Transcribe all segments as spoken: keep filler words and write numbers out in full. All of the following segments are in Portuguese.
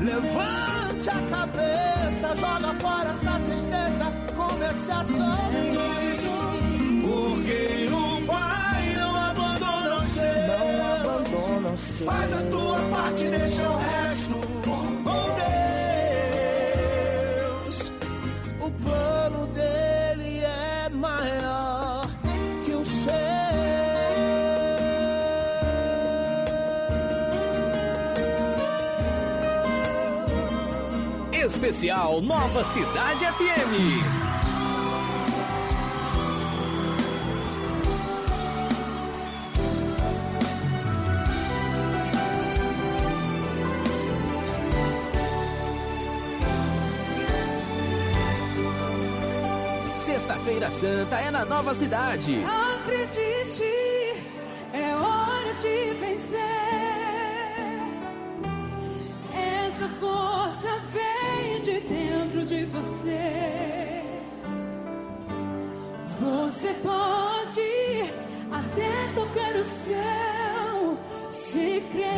Levante a cabeça, joga fora essa tristeza, comece a sorrir. Porque o Pai não abandona os seus, não abandona os seus. Faz a tua parte, deixa o resto com Deus. O plano dele é maior que o seu. Especial Nova Cidade F M. Sexta-feira Santa é na Nova Cidade. Acredite, é hora de vencer. Essa força vem de dentro de você. Você pode até tocar o céu se crer.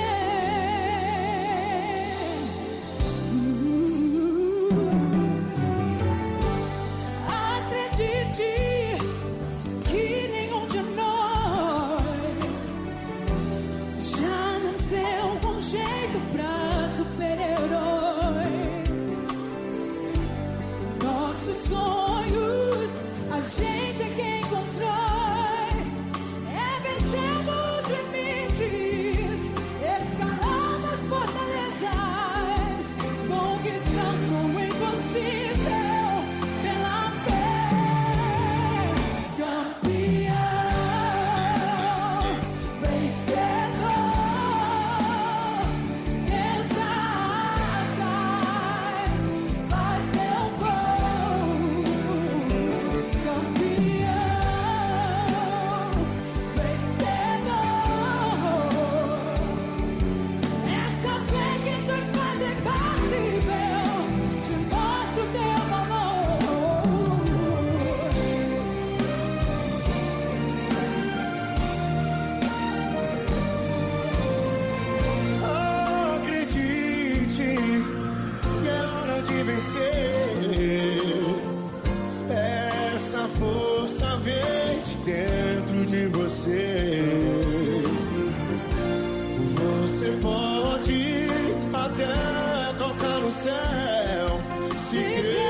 Acredite que nenhum de nós já nasceu com jeito pra super-herói. Nossos sonhos, a gente é quem constrói. É vencendo os limites, escalando as fortalezas, conquistando o impossível pela fé. Campeão, vencedor, nessa asas, faz teu voo. Campeão, vencedor, essa fé que te faz imbatível, te mostra o teu valor. Acredite, que é hora de vencer. Essa força vem de dentro de você. Você pode até tocar no céu se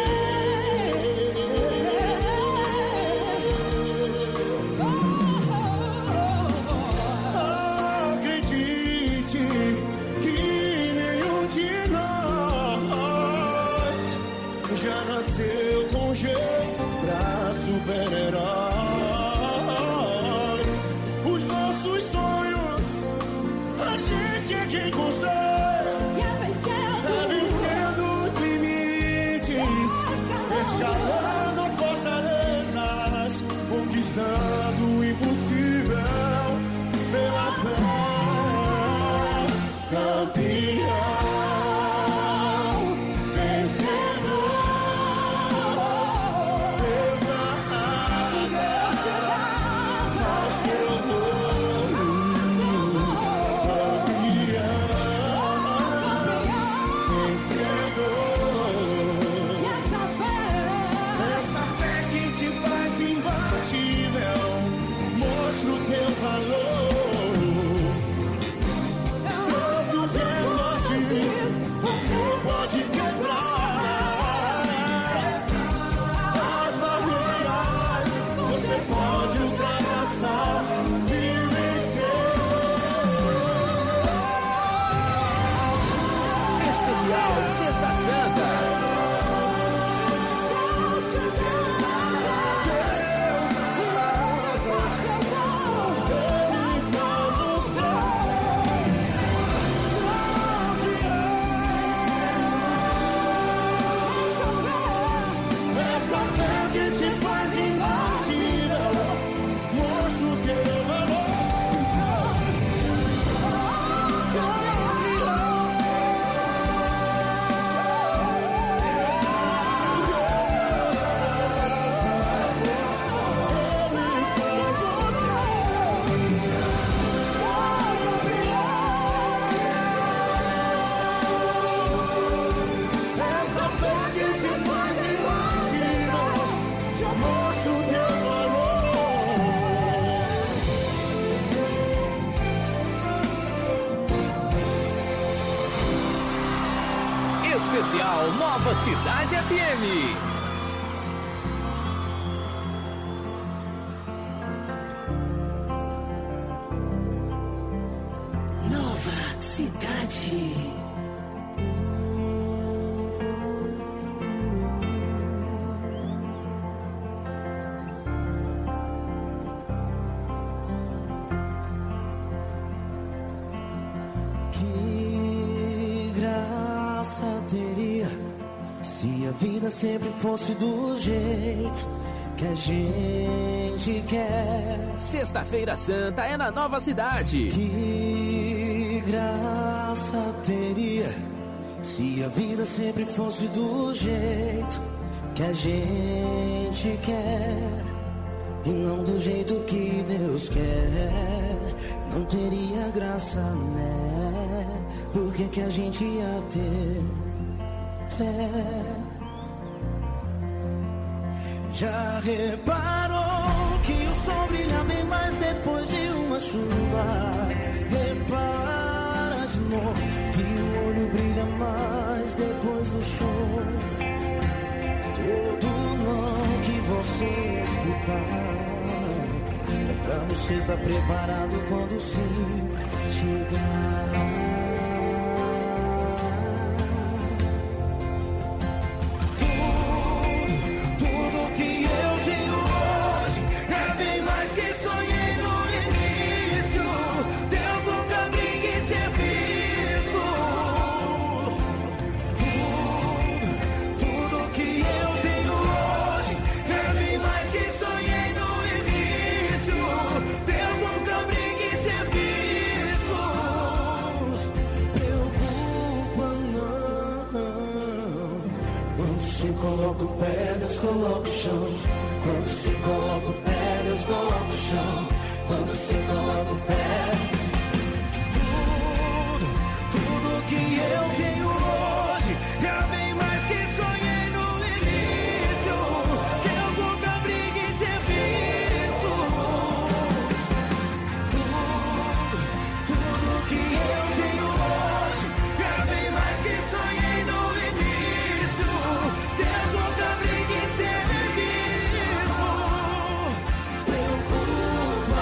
acredite que nenhum de nós já nasceu com jeito pra super-herói. Os nossos sonhos, a gente é quem constrói. E é vencendo, Tá vencendo os limites, escalando fortalezas, conquistando o impossível pela fé. Campeão, vencedor, Deus arrasa, faz teu voo. e essa fé, Essa fé que te faz imbatível, mostra o teu valor. Todos elogiando Especial Nova Cidade F M. Nova Cidade. A vida sempre fosse do jeito que a gente quer. Sexta-feira Santa é na Nova Cidade. Que graça teria se a vida sempre fosse do jeito que a gente quer e não do jeito que Deus quer. Não teria graça, né? Por que que a gente ia ter fé? Já reparou que o sol brilha bem mais depois de uma chuva? Repara de novo que o olho brilha mais depois do show. Todo não que você escutar é pra você estar preparado quando o sim chegar. Coloca o pé, Deus coloca o chão. Quando você coloca o pé, Deus coloca o chão. Quando você coloca o pé, tudo, tudo que eu tenho hoje é bem mais que sonhei no início. Deus nunca briga em serviço. Tudo, tudo que eu tenho hoje é bem mais que sonhei no início. Deus nunca briga em serviço. Preocupa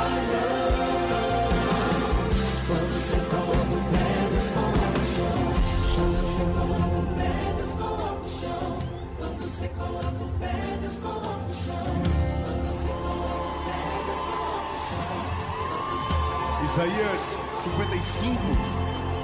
não. Quando você coloca o pé, Deus coloca o chão. Quando você coloca o pé, Deus coloca o chão. Quando você coloca o pé, Deus coloca o chão. Quando você coloca o pé, Deus coloca o chão. Isaías cinquenta e cinco.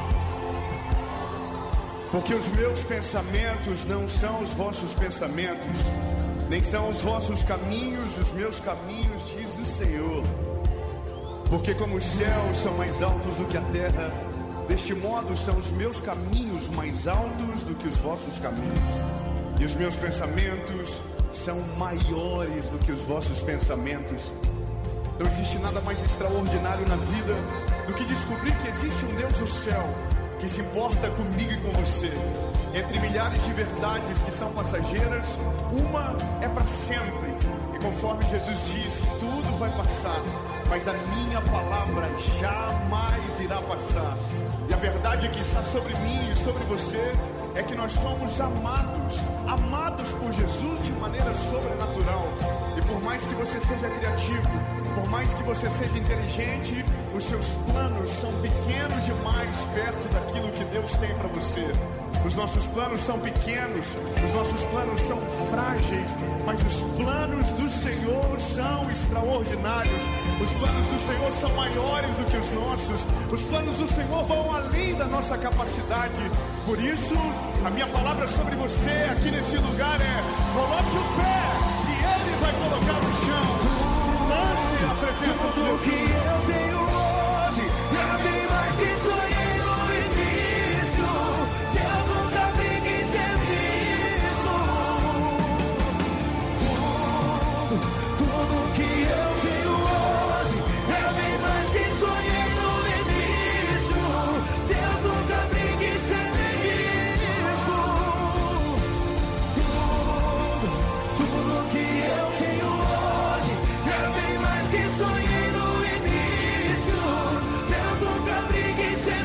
Porque os meus pensamentos não são os vossos pensamentos, nem são os vossos caminhos, os meus caminhos, diz o Senhor. Porque como os céus são mais altos do que a terra, deste modo são os meus caminhos mais altos do que os vossos caminhos, e os meus pensamentos são maiores do que os vossos pensamentos. Não existe nada mais extraordinário na vida do que descobrir que existe um Deus do céu que se importa comigo e com você. Entre milhares de verdades que são passageiras, uma é para sempre. E conforme Jesus disse, tudo vai passar, mas a minha palavra jamais irá passar. E a verdade que está sobre mim e sobre você é que nós somos amados, amados por Jesus de maneira sobrenatural. E por mais que você seja criativo, por mais que você seja inteligente, os seus planos são pequenos demais perto daquilo que Deus tem para você. Os nossos planos são pequenos, os nossos planos são frágeis, mas os planos do Senhor são extraordinários. Os planos do Senhor são maiores do que os nossos. Os planos do Senhor vão além da nossa capacidade. Por isso, a minha palavra sobre você aqui nesse lugar é: coloque o pé e Ele vai colocar no chão. Se lance à presença do Deus. Tudo que eu tenho hoje é bem mais que sonhei no início. Deus nunca briga em serviço. Tudo, tudo que eu tenho hoje é bem mais que sonhei no início. Deus nunca briga em serviço. Tudo, tudo que eu tenho hoje é bem mais que sonhei no início. Deus nunca briga em serviço.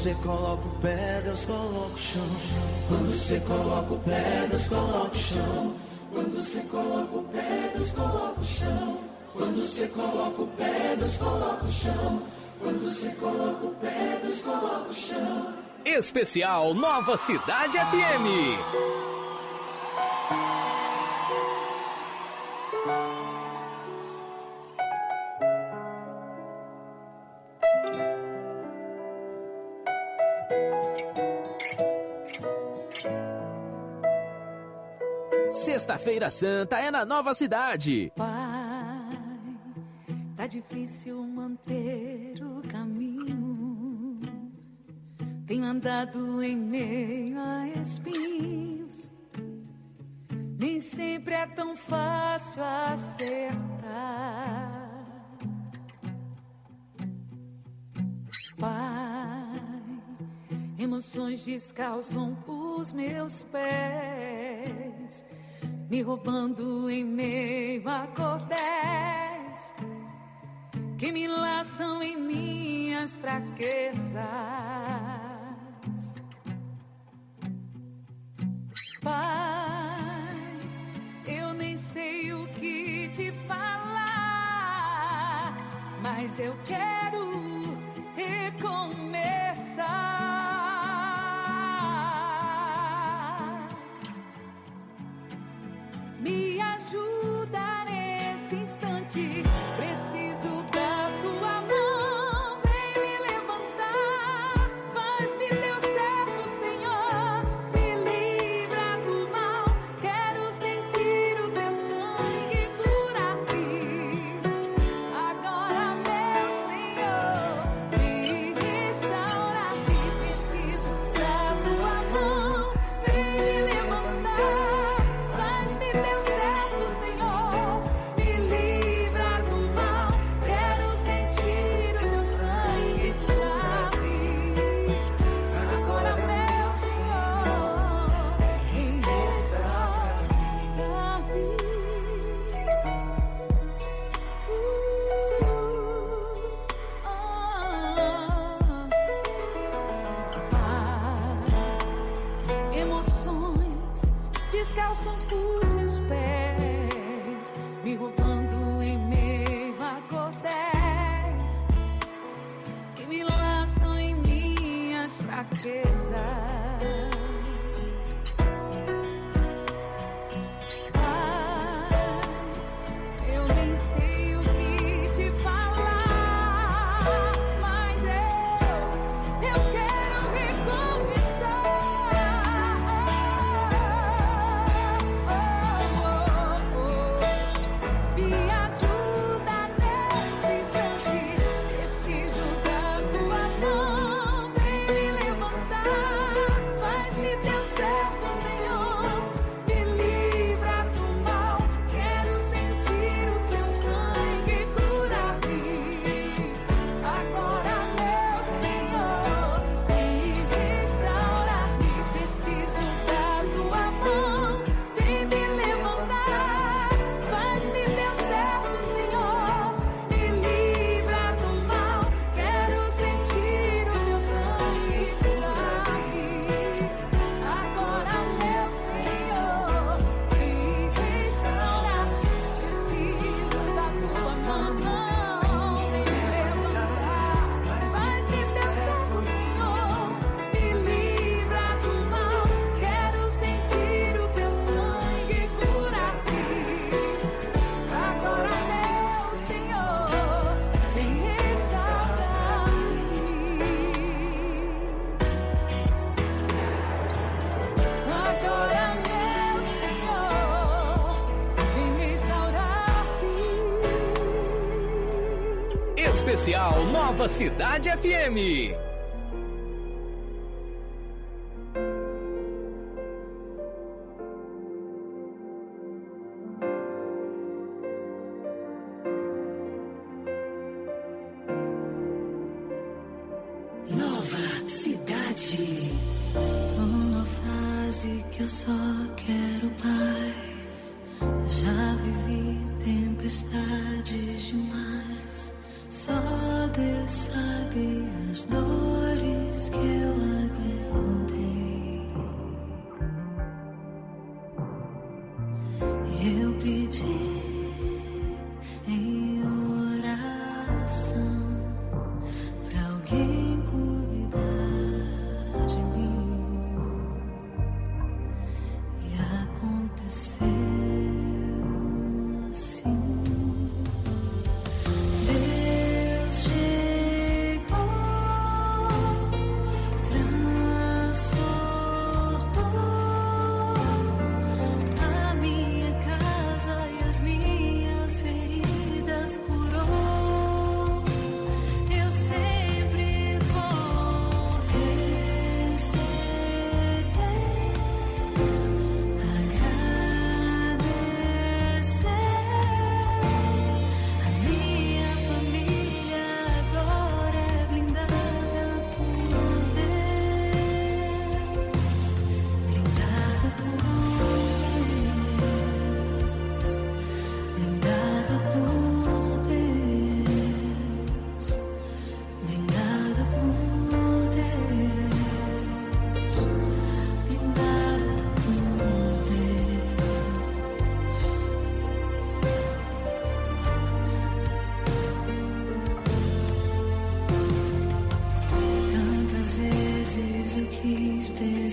você coloca o pé, Deus coloca o chão. Quando você coloca o pé, Deus coloca o chão. Quando você coloca o pé, Deus coloca o chão. Quando você coloca o pé, Deus coloca o chão. Quando você coloca o pé, Deus coloca o chão. Especial Nova Cidade F M. Sexta-feira Santa é na Nova Cidade. Pai, tá difícil manter o caminho. Tenho andado em meio a espinhos. Nem sempre é tão fácil acertar. Pai, emoções descalçam os meus pés, me roubando em meio a cordéis que me laçam em minhas fraquezas. Pai, eu nem sei o que te falar, mas eu quero recomeçar. Me ajuda nesse instante, preciso da tua mão, vem me levantar, faz-me teu servo, Senhor, me livra do mal, quero sentir o teu sangue curar-me. Agora, meu Senhor, me restaura-me, preciso da tua mão, vem me levantar, faz-me teu servo, Senhor, me livra do mal, quero sentir o teu sangue curar-me. Agora, meu Senhor, me restaura-me. Emoções descalçam os meus pés, me roubando em meio a cordéis que me laçam em minhas fraquezas. Pai, eu nem sei o que te falar, mas eu, eu quero recomeçar. Me ajuda nesse instante, preciso da tua mão, vem me levantar, faz-me teu servo, Senhor, me livra do mal, quero sentir o teu sangue curar-me. Agora, meu Senhor, vem restaurar-me, preciso da tua mão, vem me levantar, faz-me teu servo, Senhor, me livra do mal, quero sentir o teu sangue curar-me. Agora, meu Senhor, me restaura, preciso da tua mão, vem me levantar, faz-me teu servo, Senhor, me livra do mal, quero sentir o teu sangue curar-me. Agora, meu Senhor, vem restaurar-me. Agora, meu Senhor, vem restaurar-me. Especial Nova Cidade F M. Nova Cidade. Tô numa fase que eu só quero paz. Já vivi tempestades demais. Só Deus sabe as dores que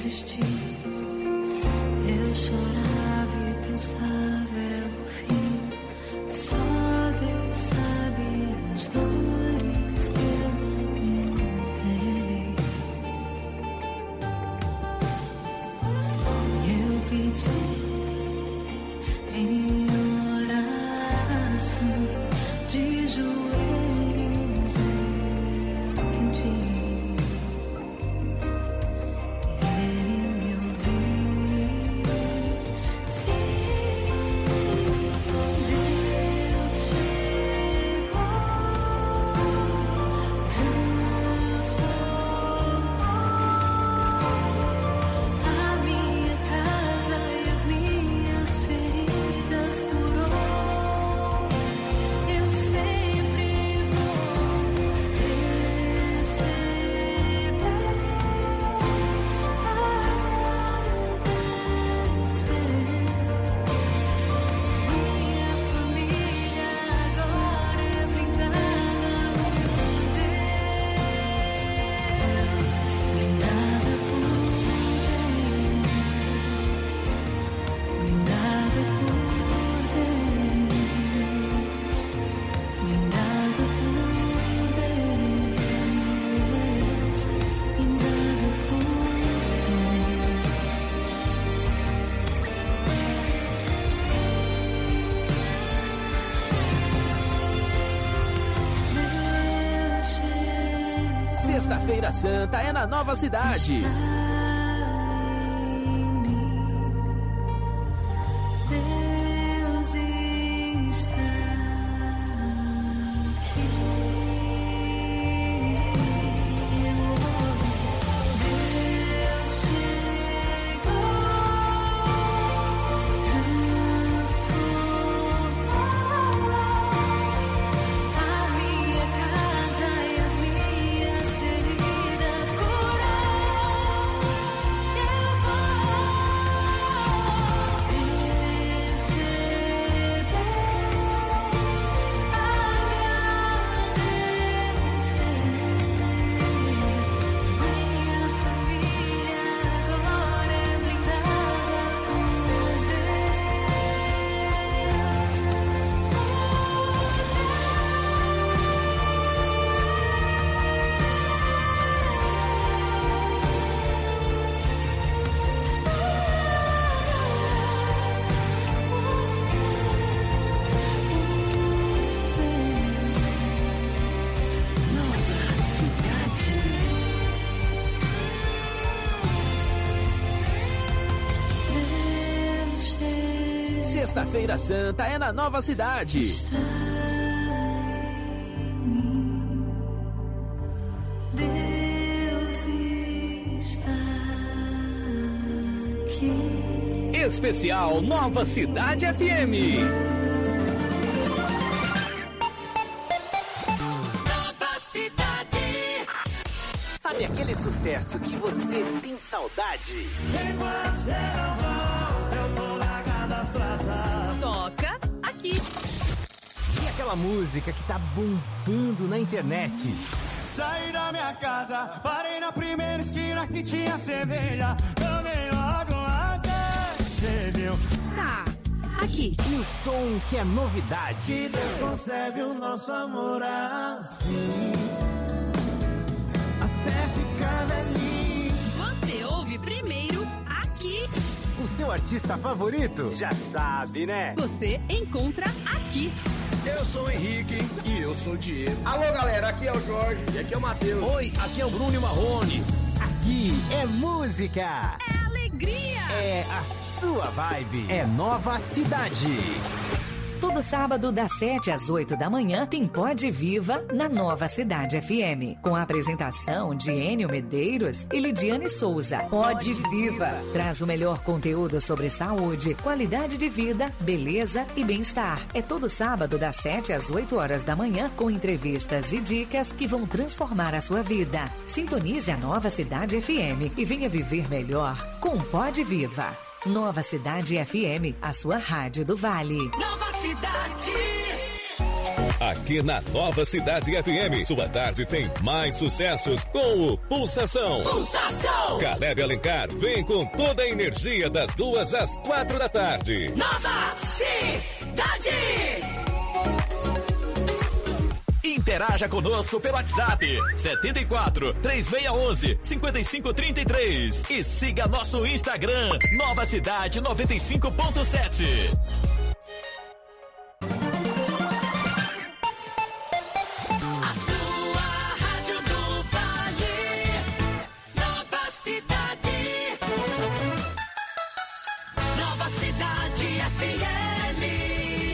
desistir. Eu chorava e pensava é o fim. Só Deus sabe as dores que eu lamentei. Eu pedi em oração, de joelhos eu pedi. Sexta-feira Santa é na Nova Cidade. Deus está aqui. Deus chegou, transformou a minha casa e as minhas feridas curou. Eu vou receber, agradecer. Minha família agora é blindada por Sexta-feira Santa é na Nova Cidade. Deus está aqui. Especial Nova Cidade F M. Nova Cidade. Sabe aquele sucesso que você tem saudade? Toca aqui. E aquela música que tá bombando na internet? Saí da minha casa, parei na primeira esquina que tinha cerveja. Tomei logo uma cerveja. Tá, aqui. E o som que é novidade? Que Deus concebe o nosso amor assim, até ficar velhinho. Você ouve primeiro aqui. O seu artista favorito? Já sabe, né? Você encontra aqui. Eu sou o Henrique e eu sou o Diego. Alô, galera, aqui é o Jorge e aqui é o Matheus. Oi, aqui é o Bruno e Marrone. Aqui é música. É alegria. É a sua vibe. É Nova Cidade. Todo sábado, das sete às oito da manhã, tem Pode Viva na Nova Cidade F M. Com a apresentação de Enio Medeiros e Lidiane Souza. Pode Viva traz o melhor conteúdo sobre saúde, qualidade de vida, beleza e bem-estar. É todo sábado, das sete às oito horas da manhã, com entrevistas e dicas que vão transformar a sua vida. Sintonize a Nova Cidade F M e venha viver melhor com Pode Viva. Nova Cidade F M, a sua rádio do Vale. Nova Cidade. Aqui na Nova Cidade F M, sua tarde tem mais sucessos com o Pulsação. Pulsação! Caleb Alencar vem com toda a energia das duas às quatro da tarde. Nova Cidade! Interaja conosco pelo WhatsApp setenta e quatro, três seis um um, cinco cinco três três e siga nosso Instagram Nova Cidade noventa e cinco ponto sete. A sua rádio do Vale, Nova Cidade, Nova Cidade F M.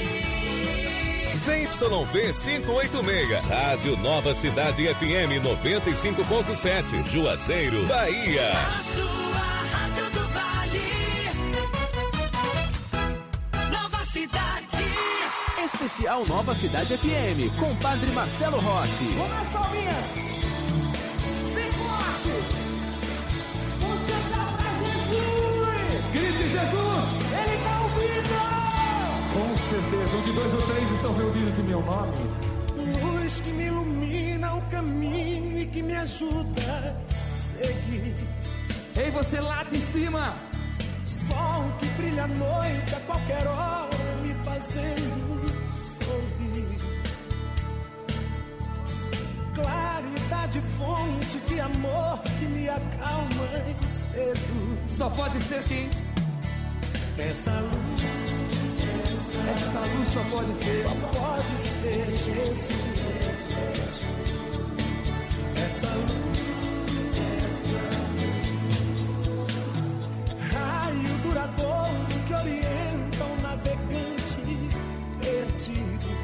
Z Y V quinhentos e oitenta e seis, Rádio Nova Cidade F M noventa e cinco ponto sete, Juazeiro, Bahia. A sua rádio do Vale, Nova Cidade. Especial Nova Cidade F M, com Padre Marcelo Rossi. Vamos nas palminhas. Bem forte. Vamos cantar pra Jesus. Grite Jesus. Ele tá ouvindo. Com certeza, onde dois ou três estão reunidos em meu nome. Luz que me ilumina o caminho e que me ajuda a seguir. Ei, você lá de cima. Sol que brilha à noite a qualquer hora, me fazendo sorrir. Claridade, fonte de amor que me acalma e seduz. Só pode ser quem? Essa luz. Essa luz só pode ser. Só pode ser Jesus. Essa luz. Raio duradouro que orienta o navegante perdido.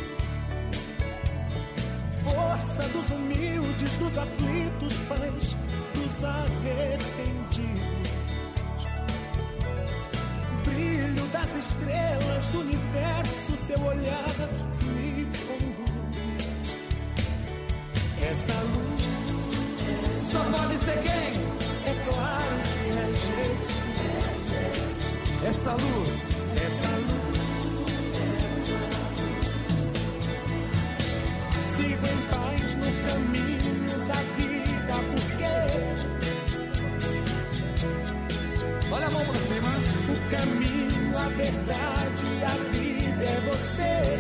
Força dos humildes, dos aflitos, paz dos arrependidos. Brilho das estrelas do universo, seu olhar me conduz. Essa luz só pode ser quem? É claro que é Jesus. Essa luz, essa luz. Sigo em paz no caminho da vida, porque olha a mão pra cima. O caminho, a verdade, a vida é você.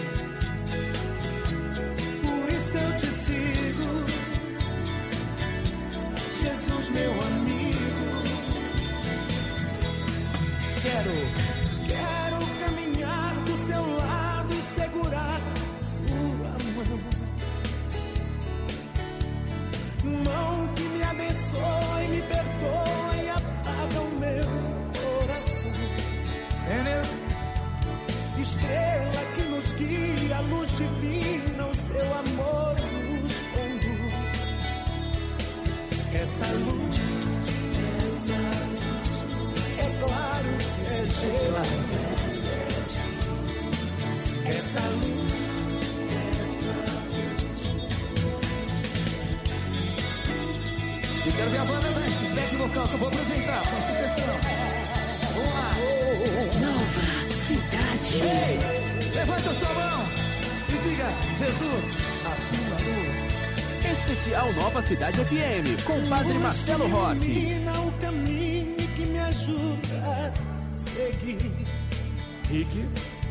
Por isso eu te sigo, Jesus, meu amigo. Quero, quero caminhar do seu lado e segurar sua mão. Mão que me abençoa e me perdoa e apaga o meu. Estrela que nos guia, luz divina, o seu amor nos conduz. Essa luz, essa luz, é claro que é Jesus. Essa luz, e quero ver a banda, né? Back vocal que eu vou apresentar, presta atenção. Vamos lá. Nova Cidade. Ei, levanta a sua mão e diga: Jesus, a tua luz. Especial Nova Cidade F M, com Padre Marcelo Rossi. Ilumina o caminho que me ajuda a seguir. Rick.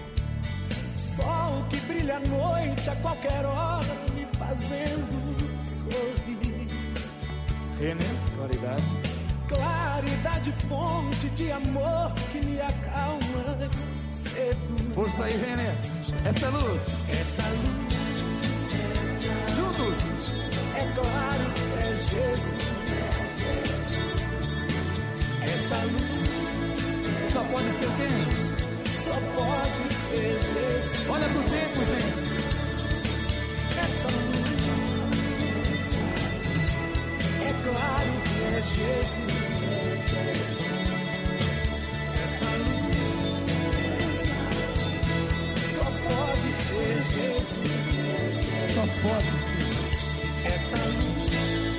Sol que brilha à noite a qualquer hora, me fazendo sorrir. René, claridade. Claridade, fonte de amor que me acalma, seduz. Força aí, René. Essa luz. Essa luz. Juntos. É claro que é Jesus. Essa luz. Só pode ser quem? Só pode ser Jesus. Olha pro tempo, gente. Essa luz. É claro que é Jesus. Essa luz só pode ser Jesus. Só pode ser. Essa luz.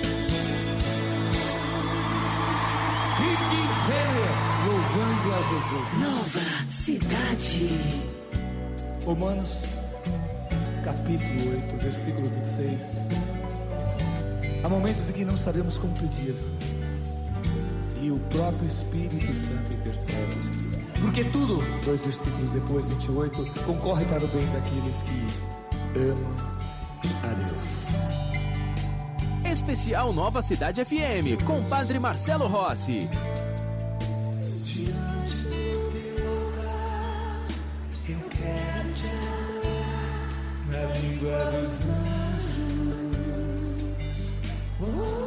Rick Renner, louvando a Jesus. Nova Cidade. Humanos, capítulo oito, versículo vinte e seis. Há momentos em que não sabemos como pedir, e o próprio Espírito Santo intercede. Porque tudo, dois versículos depois, vinte e oito, concorre para o bem daqueles que amam a Deus. Especial Nova Cidade F M, com Padre Marcelo Rossi. Diante do teu altar, eu quero te adorar na língua dos anjos. Oh,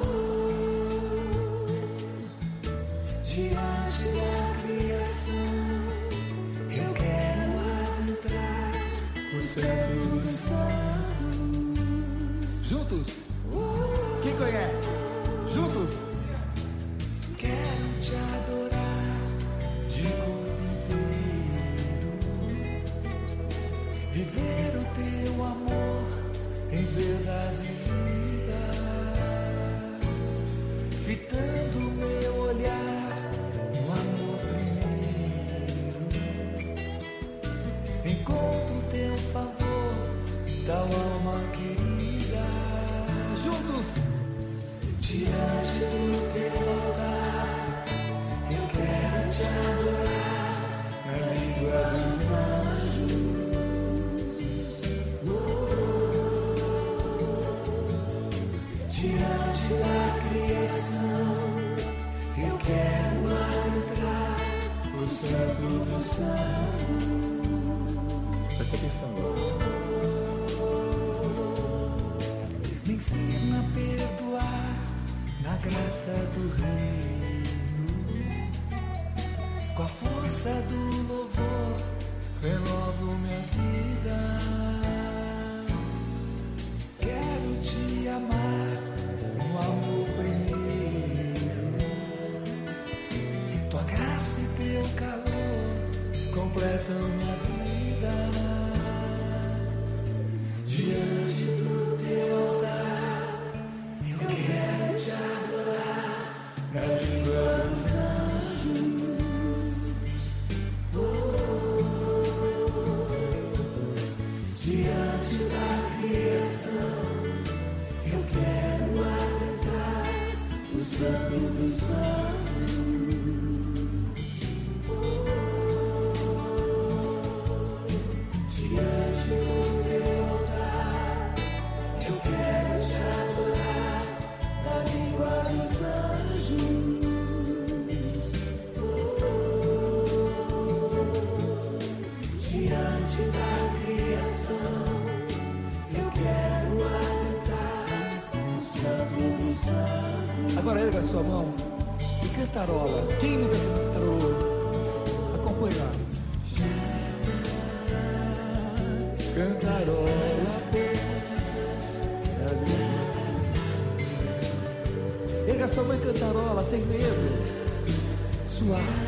diante da criação, eu quero adentrar o santo dos santos. Juntos? Quem conhece? Juntos? Quero te adorar de corpo inteiro, viver o teu amor em verdade e vida, fitando o meu olhar no amor primeiro. Encontro o teu favor, tal alma querida. Juntos! Diante do teu altar, eu quero te adorar na língua dos anjos. Oh, diante da criação, eu quero adentrar o santo dos santos. Presta atenção agora. Me ensina a perdoar na graça do reino, com a força do louvor, renovo minha vida. Quero te amar no amor primeiro, tua graça e teu calor completam minha vida. Diante do teu altar, eu quero te adorar na língua dos anjos. Oh, diante da criação, eu quero adentrar o santo dos santos. Oh, diante do teu altar, eu quero te adorar na língua dos anjos. Oh, diante da criação, eu quero adentrar o santo dos santos. Agora erga a sua mão e cantarola. Quem nunca cantarolou? Acompanha. Cantarola. Erga a sua mão e cantarola, sem medo. Suave.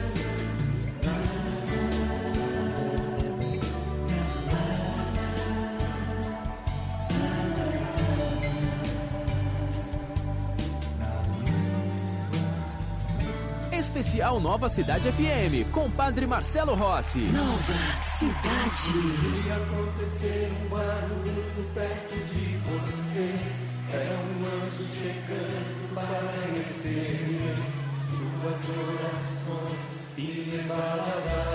Especial Nova Cidade F M, com Padre Marcelo Rossi. Nova Cidade. Se acontecer um barulho perto de você, é um anjo chegando para receber suas orações e levá-las a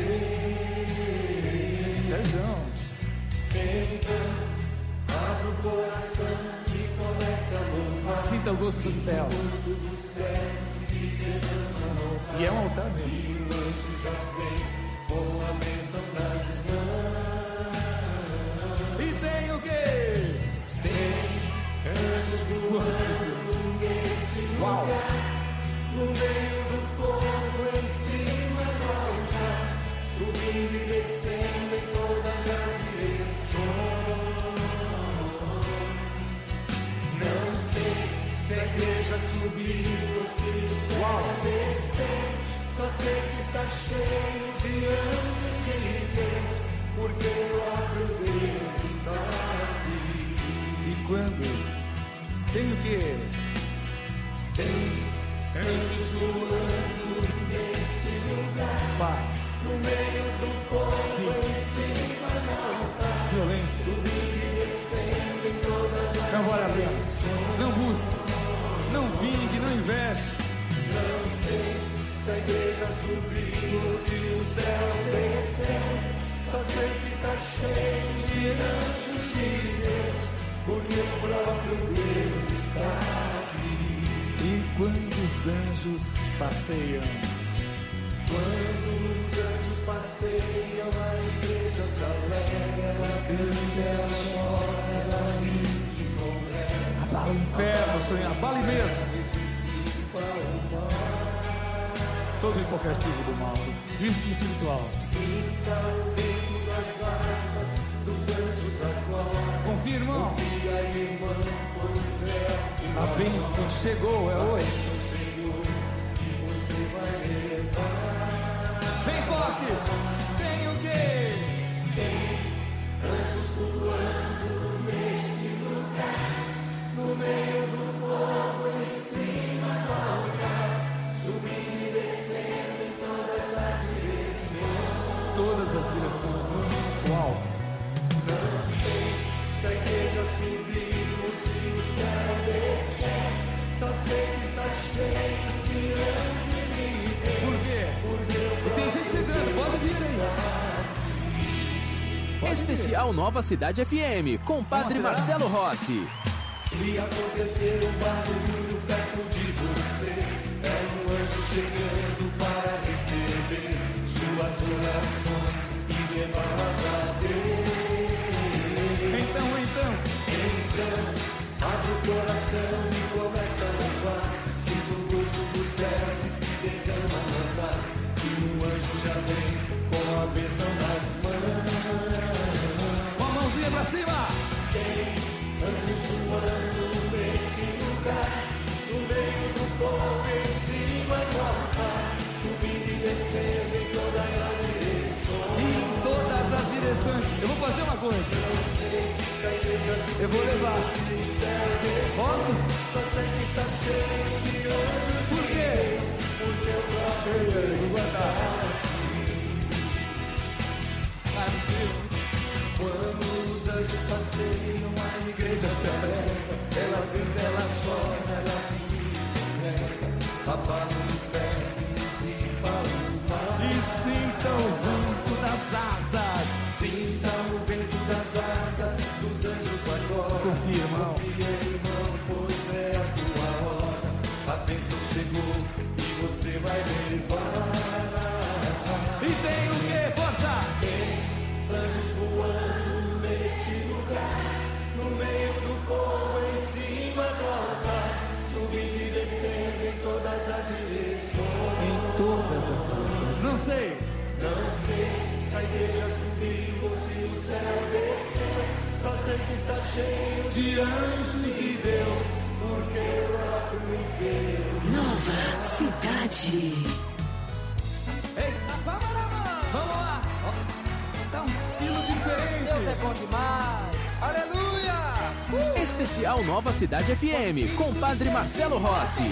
Deus. Sérgio. Então, abra o coração e comece a louvar. Sinta o gosto do céu. O gosto do céu se derrama no altar. E é um altar mesmo. E o anjo já vem com a bênção nas mãos. E tem o quê? Tem anjos voando neste lugar, no meio do povo, em cima do altar, subindo e descendo em todas as direções. Não sei se a igreja subiu ou se o céu desceu, só sei que está cheio de anjos e Deus, porque o próprio Deus está aqui. E quando? Tem o quê? Tem anjos voando neste lugar, Paz. no no meio do povo, em cima no altar, violência, subindo e descendo em todas as não vale a pena, não busque, não vingue, não investe. Não sei se a igreja subiu ou se o céu desceu, só sei que está cheio de anjos de Deus, porque o próprio Deus está aqui. E quando os anjos passeiam, quando os anjos passeiam, a igreja se alegra, ela canta, ela chora, ela ri e congrega. abala o inferno, Senhor, abale mesmo todo e qualquer tipo do mal, físico e espiritual. Sinta o vento das asas dos anjos agora. Confia, irmão. Confia, irmão, pois é a bênção chegou, é hoje. E você vai levar. Bem forte. Tem o quê? Tem anjos voando neste lugar, no meio do povo, em cima do altar, subindo e descendo em todas as direções. Todas as direções. Uau. Não sei se a igreja subiu ou se o céu desceu, só sei que está cheio de anjos e de Deus. Por quê? Porque o tem gente chegando, pode vir aí. Pode Especial vir. Nova Cidade F M, com Padre Marcelo Rossi. Se acontecer um barulho perto de você, é um anjo chegando para receber suas orações e levá-las a Deus. Então, então, então, abre o coração e começa a louvar. Sinta o gosto do céu que se derrama no andar, e o anjo já vem com a bênção nas mãos. Com a mãozinha pra cima. Tem anjos voando neste lugar, no meio do povo, em cima do altar, subindo e descendo em todas as direções. Em todas as direções. Eu vou fazer uma coisa. Eu vou levar. Posso? Só sei que está cheio de anjos. Por quê? Porque eu próprio vou guardar. Ah, não sei. Quando os anjos passeiam, a igreja se alegra, ela canta, ela chora, ela ri e congrega, abala o inferno e dissipa o mal. E sinta o vento das asas. Sinta o vento das asas dos anjos agora. Confia, irmão. Confia, irmão, pois é a tua hora. A bênção chegou e você vai levar. E tem o que, força? Tem anjos voando neste lugar, no meio do povo, em cima do altar, subindo e descendo em todas as direções. Em todas as direções. Não sei. Não sei se a igreja subiu ou se o céu desceu, só sei que está cheio de anjos de Deus, porque o próprio Deus. Nova Cidade. Ei, vamos lá, vamos lá. Tá um estilo diferente. Deus é bom demais. Aleluia. Uh! Especial Nova Cidade F M, com Padre Marcelo Rossi.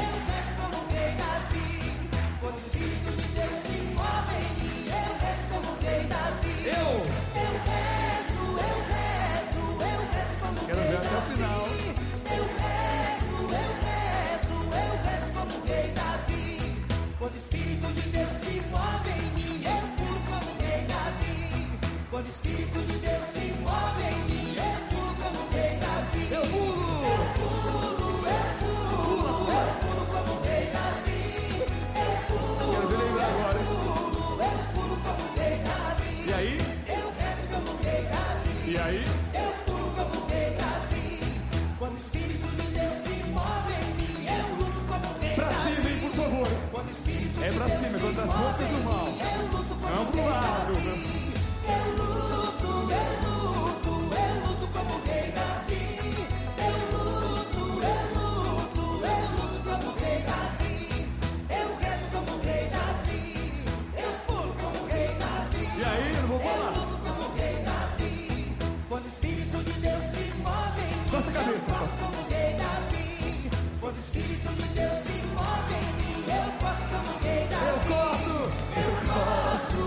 Eu, eu rezo, eu rezo, eu rezo como Quero ver até o final. Eu rezo, eu rezo, eu rezo como rei Davi. Quando o Espírito de Deus se move em mim, eu pulo como rei Davi. Quando o Espírito de Deus se move em mim, eu pulo como rei Davi. Eu pulo, eu pulo, eu pulo, eu pulo como rei Davi. Eu pulo, eu quero ver lembrar agora. Eu pulo, eu pulo como rei Davi. E aí? Eu rezo como rei Davi. E aí? Eu pulo como rei Davi. Quando o Espírito de Deus se move em mim, eu luto como rei pra Davi. Pra cima, hein, por favor. Quando o Espírito é pra de cima, Deus contra as forças do mal. Eu luto como não pro lado. Eu luto, eu luto, eu luto como rei Davi. Eu luto, eu luto, eu luto como rei Davi. Eu rezo como rei Davi. Eu pulo como rei Davi. E aí, eu não vou falar. Eu luto como rei Davi. Quando o Espírito de Deus se move em mim, costa a cabeça, eu posso como rei Davi. Quando o Espírito de Deus se move em mim, eu posso como rei Davi. Eu posso, eu posso,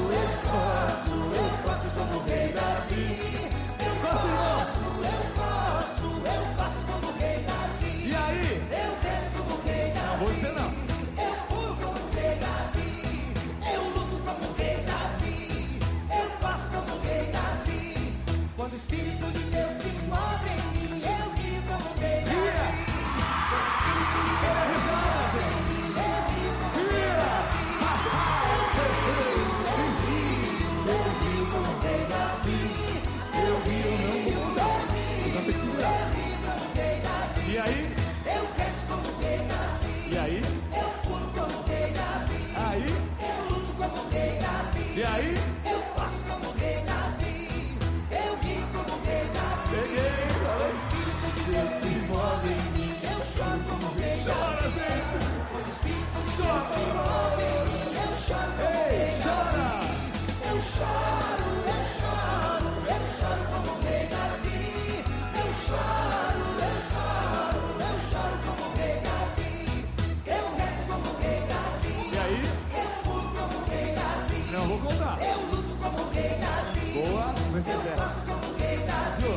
aí? Eu cresço como rei Davi. E aí? Eu pulo como rei Davi. Aí? Eu luto como rei Davi. E aí? Eu posso como rei Davi. Eu rio como rei Davi. Peguei, o Espírito de Deus se move em mim. Eu choro como rei Davi. Chora, gente! O Espírito de Deus se move em mim. Eu choro como rei Davi. Eu choro, eu choro, eu choro como rei Davi. Eu choro, eu choro, eu choro como rei Davi. Eu rezo como rei Davi. E aí? Eu pulo como rei Davi. Não vou contar. Eu luto como rei Davi. Boa, vai ser Eu zero. faço como rei Davi.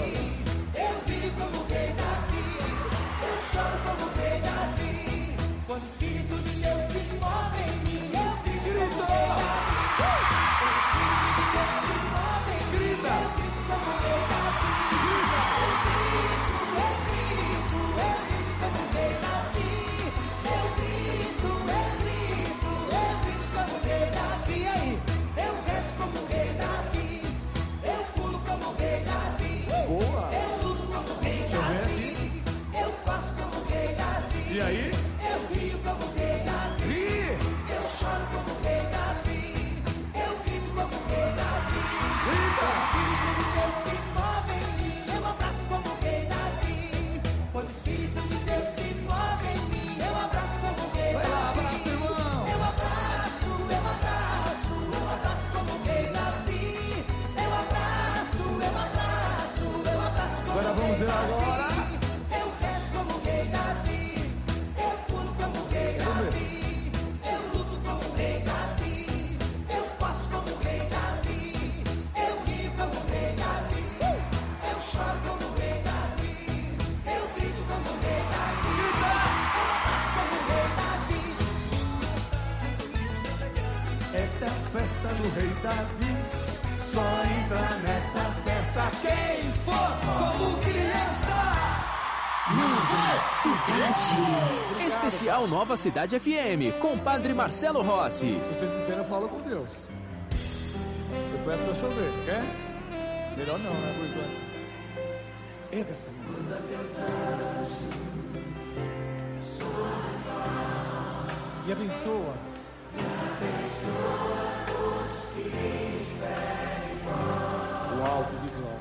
Eu vivo como rei Davi. Eu choro como rei Davi. Quando o Espírito de Deus se move em mim, eu grito como rei Davi. Quando o Espírito de Deus se move em mim, Grita. eu grito como rei Davi. Grita. Eu grito, eu grito, eu grito como rei Davi. Eu grito, eu grito, eu grito como rei Davi. E aí? Eu rezo como rei Davi. Eu pulo como rei Davi. Boa. Eu luto como rei Deixa eu ver Davi. Eu passo como rei Davi. E aí? Eu rio como rei Davi. Ri. Eu choro como rei Davi. Eu grito como rei Davi. Grita. O Espírito de Deus se move em mim. Eu abraço como rei Davi. Quando o Espírito de Deus se move em mim, eu abraço como rei Vai lá, Davi. abraça, irmão. Eu abraço, eu abraço, eu abraço como rei Davi. Eu abraço, eu abraço, eu abraço como Agora vamos ver rei Davi. agora. Eu rezo como rei Davi. Eu pulo como rei Davi. Eu luto como rei Davi. Eu posso como rei Davi. Eu rio como rei Davi. Eu choro como rei Davi. Eu grito como rei Davi. Eu abraço como rei Davi. Esta é a festa do rei Davi. Só entra nessa festa quem for como criança. Nova Cidade. Especial Nova Cidade F M, com Padre Marcelo Rossi. Se vocês quiserem, eu falo com Deus. Eu peço pra chover, quer? Melhor não, né, por enquanto. Entra, Senhor. E abençoa. Uau, que visual.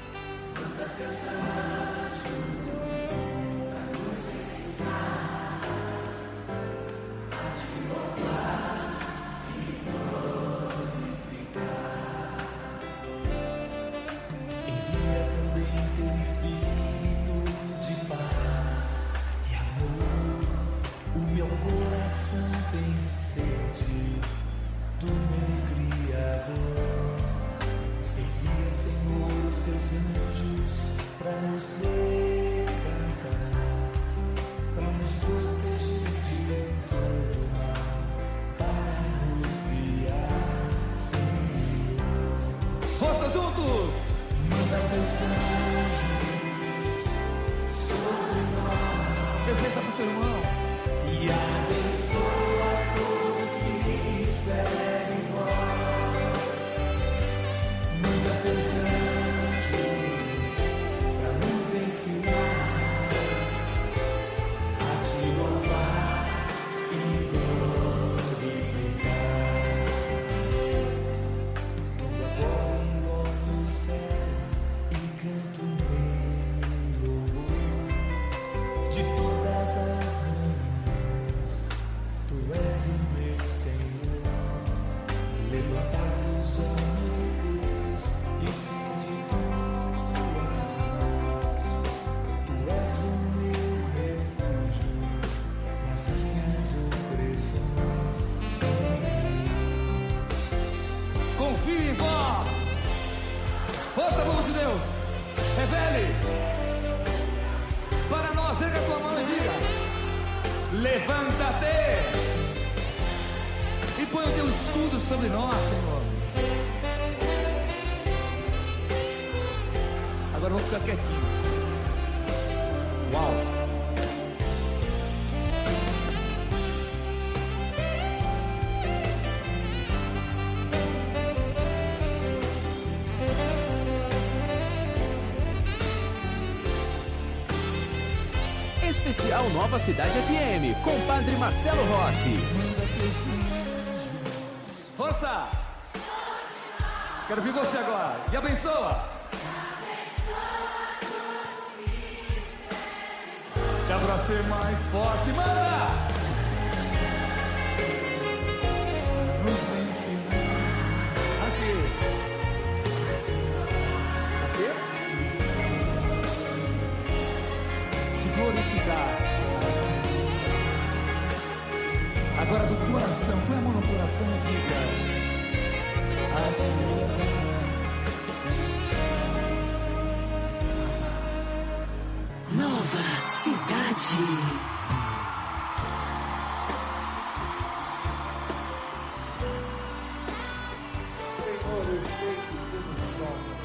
Envia também teu Espírito de paz e amor. O meu coração tem sede do meu Criador. Envia, Senhor, os teus anjos para nos resgatar, para nos proteger de todo mal, para nos guiar, Senhor. Força juntos! Manda teus anjos sobre nós. Deseja pro teu irmão. E abençoa todos que esperam em vós. Manda teus anjos pra nos ensinar a te louvar e glorificar. Quando agora eu olho o céu e canto meu louvor de todas as manhãs, tu és o meu Senhor. Levantai-vos, ó meu Deus, e sede tuas mãos. Tu és o meu refúgio nas minhas opressões, Senhor. Confie em vós. Força, povo de Deus. Revele. Para nós, erga a tua mão e diga: levanta-te e põe o teu escudo sobre nós, Senhor. Agora vamos ficar quietinho. Uau. Especial Nova Cidade F M, com Padre Marcelo Rossi. Força! Quero ouvir você agora. E abençoa! Já pra ser mais forte, manda! Nos ensinar aqui. Aqui? Te glorificar. Agora do coração, põe a mão no coração e diga: Nova Cidade. Senhor, eu sei que tu me salvas.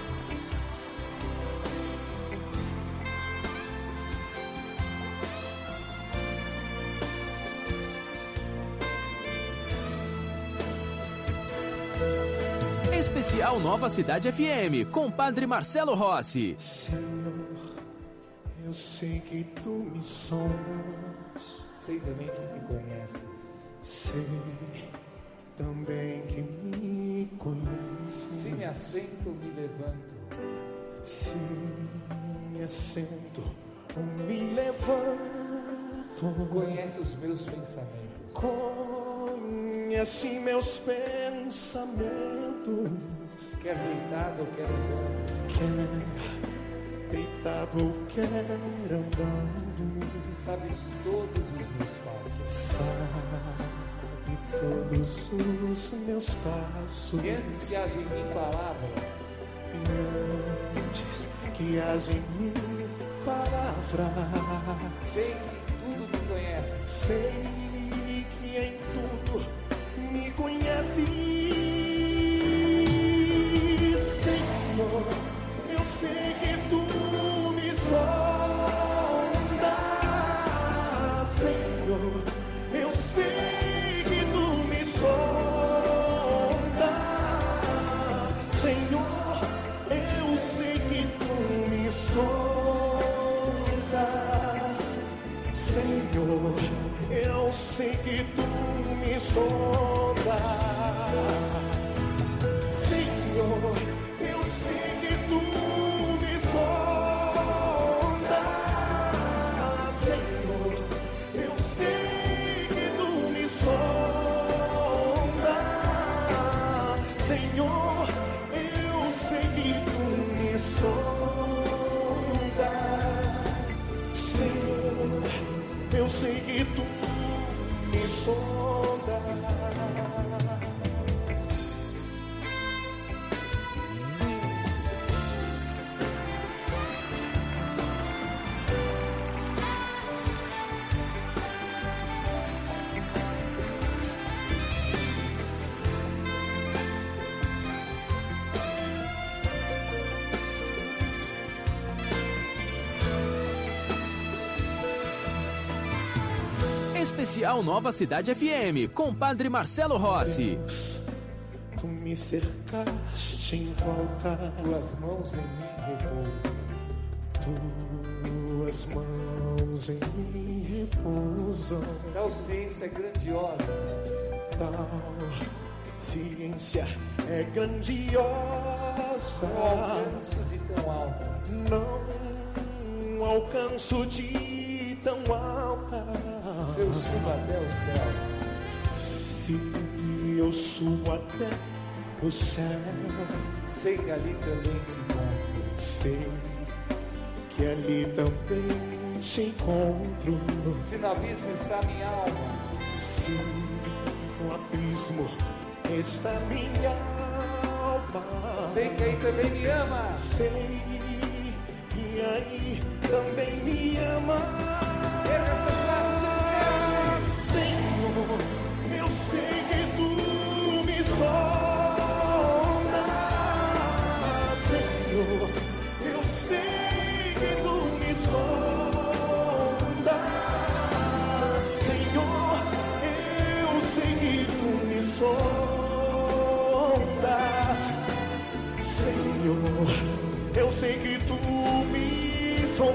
Especial Nova Cidade F M, com Padre Marcelo Rossi. Senhor, eu sei que tu me sondas. Sei também que me conheces. Sei também que me conheces. Se me assento, me levanto. Se me assento ou me levanto. Conhece os meus pensamentos. Conhece meus pensamentos. Quer deitado ou quer andando. Quer deitado ou quer andando. Sabes todos os meus passos. Sabe todos os meus passos. E antes que haja em mim palavras. E antes que haja em mim palavras. Sei que tudo me conhece. Sei que em tudo me conhece. Senhor, eu sei que tu me sondas. Senhor, eu sei que tu me sondas. Senhor, eu sei que tu me sondas. Senhor, eu sei que tu me sondas. Senhor, eu sei que tu me sondas. Senhor, eu sei que tu me sondas. Senhor, eu sei que tu me sondas. Senhor, eu sei que tu me sondas. Especial Nova Cidade F M, com Padre Marcelo Rossi. Tu me cercaste em volta. Tuas mãos em mim repousam. Tuas mãos em mim repousam. Tal ciência é grandiosa. Tal ciência é grandiosa. Não alcanço de tão alta. Não alcanço de tão alta. Se eu subo até o céu. Se eu subo até o céu. Sei que ali também te encontro. Sei que ali também te encontro. Se no abismo está minha alma. Se no abismo está minha alma. Sei que aí também me ama. Sei que aí também me ama. Erga essas braças e Senhor, eu sei que tu me sondas. Senhor, eu sei que tu me sondas. Senhor, eu sei que tu me sondas. Senhor, eu sei que tu me sondas.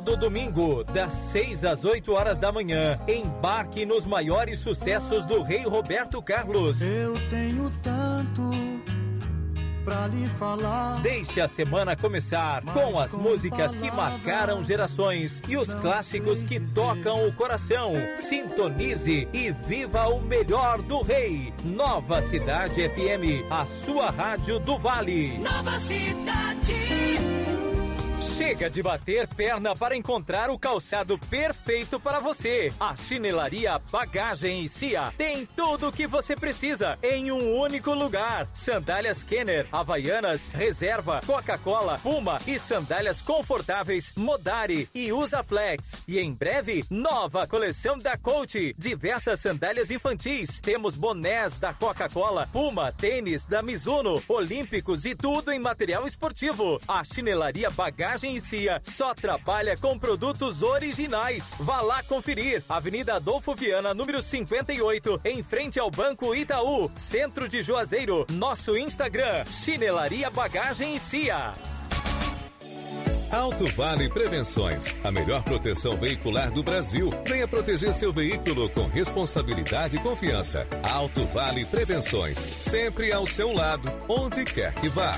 Todo domingo, das seis às oito horas da manhã, embarque nos maiores sucessos do Rei Roberto Carlos. Eu tenho tanto pra lhe falar. Deixe a semana começar com as músicas que marcaram gerações e os clássicos que tocam o coração. Sintonize e viva o melhor do Rei. Nova Cidade F M, a sua rádio do Vale. Nova Cidade. Chega de bater perna para encontrar o calçado perfeito para você. A Chinelaria Bagagem e Cia tem tudo o que você precisa em um único lugar. Sandálias Kenner, Havaianas, Reserva, Coca-Cola, Puma e sandálias confortáveis Modari e Usaflex. E em breve, nova coleção da Coach. Diversas sandálias infantis. Temos bonés da Coca-Cola, Puma, tênis da Mizuno, Olímpicos e tudo em material esportivo. A Chinelaria Bagagem e Cia só trabalha com produtos originais. Vá lá conferir. Avenida Adolfo Viana, número cinquenta e oito, em frente ao Banco Itaú, centro de Juazeiro. Nosso Instagram, Chinelaria Bagagem e Cia. Alto Vale Prevenções, a melhor proteção veicular do Brasil. Venha proteger seu veículo com responsabilidade e confiança. Alto Vale Prevenções, sempre ao seu lado, onde quer que vá.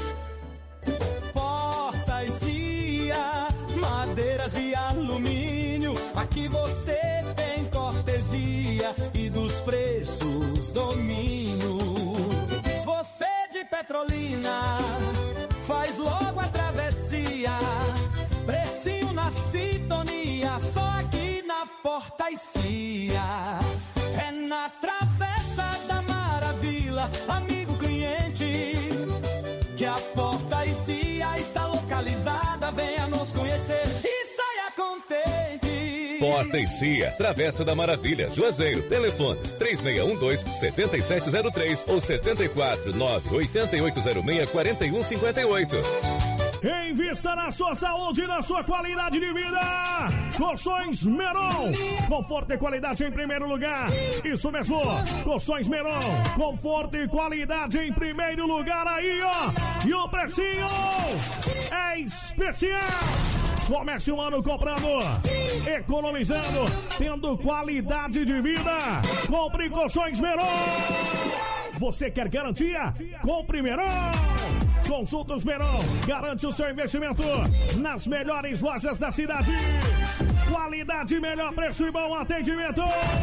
Madeiras e alumínio, aqui você tem cortesia e dos preços domínio. Você de Petrolina faz logo a travessia, precinho na sintonia, só aqui na Porta e Cia. É na Travessa da Maravilha, amigo cliente, que a Porta e Cia está localizada. Venha nos conhecer e saia contente. Porta e Cia, Travessa da Maravilha, Juazeiro. Telefones três seis um dois, sete sete zero três ou sete quatro nove, oito oito zero seis, quatro um cinco oito. Invista na sua saúde e na sua qualidade de vida. Colchões Meron, conforto e qualidade em primeiro lugar. Isso mesmo, Colchões Meron, conforto e qualidade em primeiro lugar aí, ó. E o precinho é especial. Comece o ano comprando, economizando, tendo qualidade de vida. Compre Colchões Meron. Você quer garantia? Compre Meron. Consultas Meron, garante o seu investimento nas melhores lojas da cidade. Qualidade, melhor preço e bom atendimento.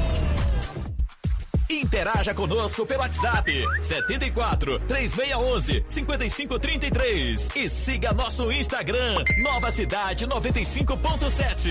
Interaja conosco pelo WhatsApp sete quatro, três seis um um, cinco cinco três três e siga nosso Instagram, Nova Cidade noventa e cinco ponto sete.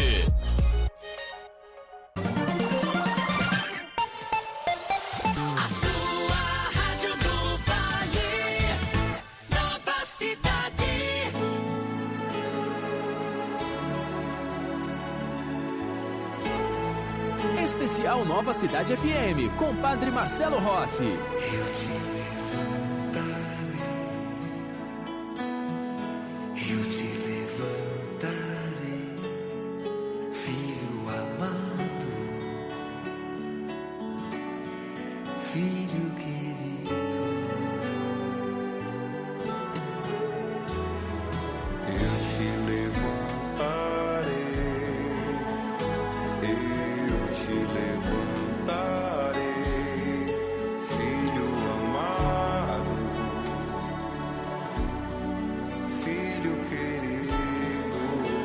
Especial Nova Cidade F M, com Padre Marcelo Rossi. Eu te levantarei, eu te levantarei, filho amado, filho querido. Eu te levantarei, eu te levantarei, filho amado, filho querido.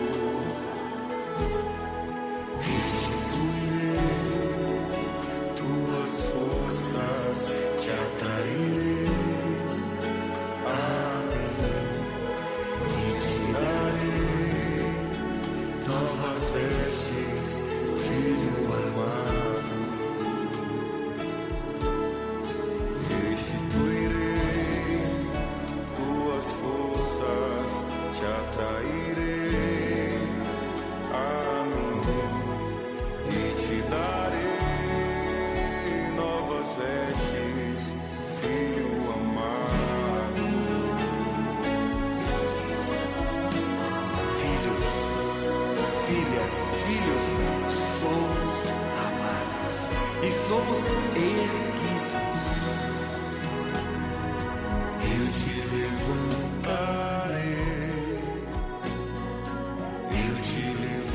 Restituirei tuas forças, te atrairei a mim e te darei novas vestes, filho amado. Restituirei tuas forças, te atrairei a mim e te darei novas vestes, filho amado. Filho, filha, filhos, somos amados e somos erguidos. Eu te levantarei, eu te levantarei.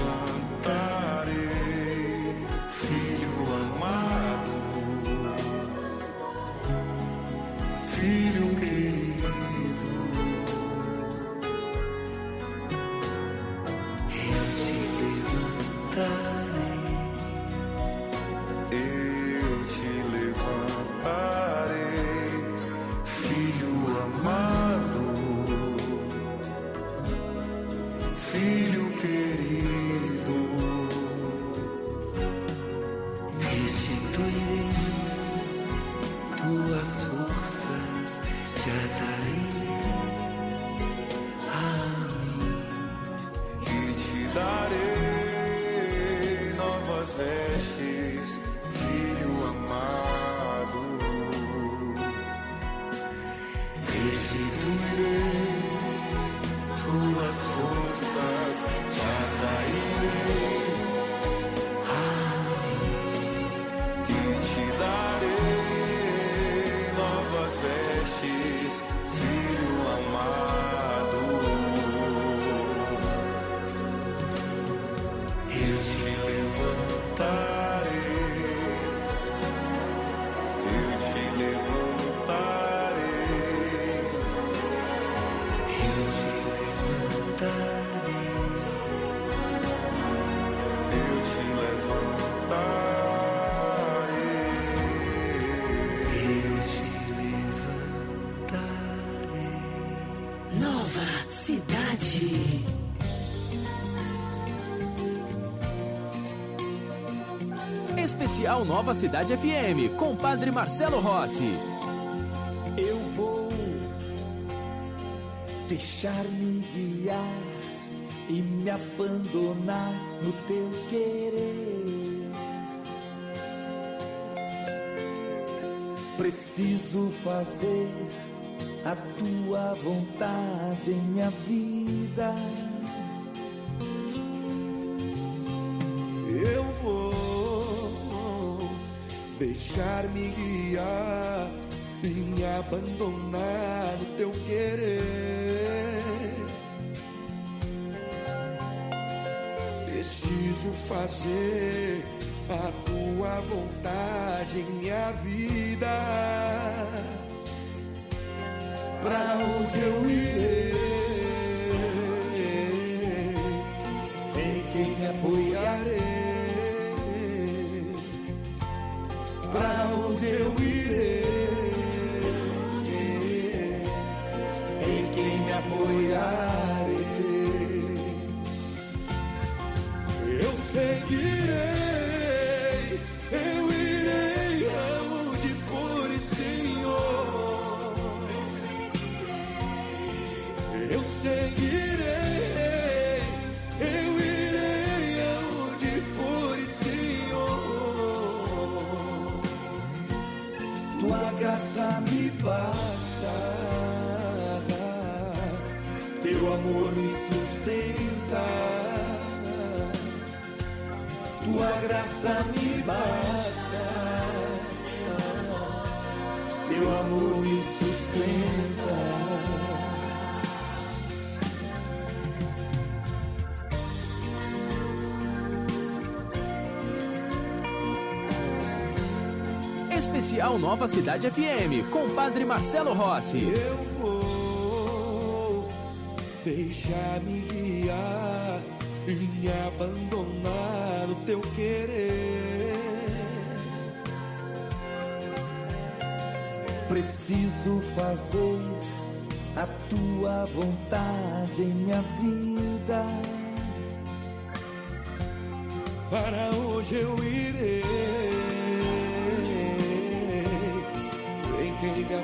darei novas vestes, filho amado. Restituirei tuas forças, te atrairei e te darei novas vestes, filho amado. Eu te levantarei, eu te levantarei, eu te levantarei, eu te levantarei, eu te levantarei. Nova Cidade. Especial Nova Cidade F M, com Padre Marcelo Rossi. Eu vou deixar-me guiar e me abandonar no teu querer. Preciso fazer a tua vontade em minha vida. Eu vou deixar-me guiar e me abandonar no teu querer. Preciso fazer a tua vontade em minha vida. Pra onde eu irei, em quem me apoiarei. Pra onde eu irei, em quem me apoiarei. Eu seguirei, eu irei aonde for, Senhor. Eu seguirei, eu irei aonde for, Senhor. Tua graça me basta, teu amor me sustenta. Tua graça me basta, teu amor me sustenta. Especial Nova Cidade F M, com Padre Marcelo Rossi. Eu vou deixar-me guiar e me abandonar no teu querer. Preciso fazer a tua vontade em minha vida. Para onde eu irei, em quem me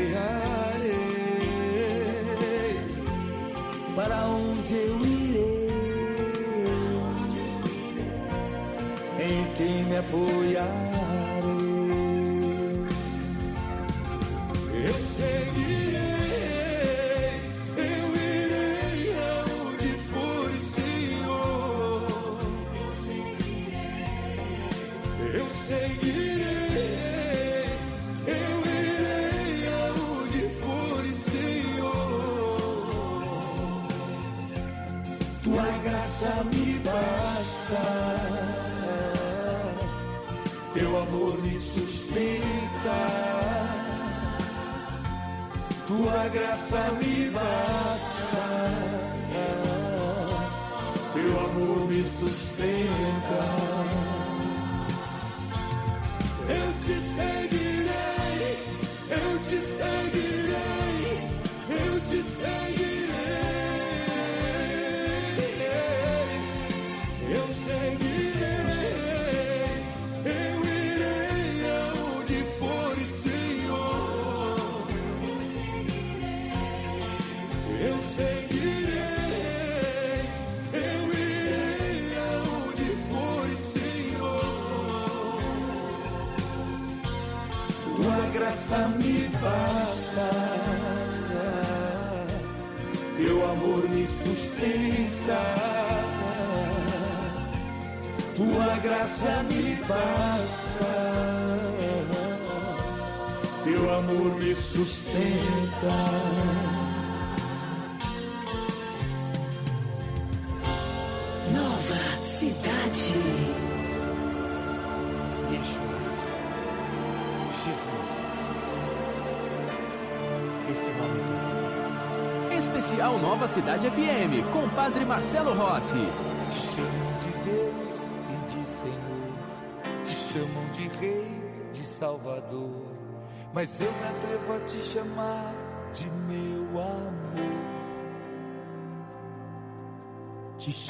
apoiarei. Para onde eu irei, em quem me apoiarei. Eu seguirei, eu irei aonde for, Senhor. Eu seguirei, eu seguirei, eu irei aonde for, Senhor. Tua graça me basta, teu amor me sustenta. Tua graça me basta, teu amor me sustenta. Eu te seguirei, eu te seguirei, eu te seguirei. Eu seguirei, eu irei aonde for, Senhor. Eu seguirei, eu irei sustenta, tua graça me basta, teu amor me sustenta. Nova Cidade. Yeshua, Jesus, esse nome do Especial Nova Cidade F M, com Padre Marcelo Rossi. Te chamam de Deus e de Senhor, te chamam de Rei, de Salvador, mas eu me atrevo a te chamar de meu amor. Te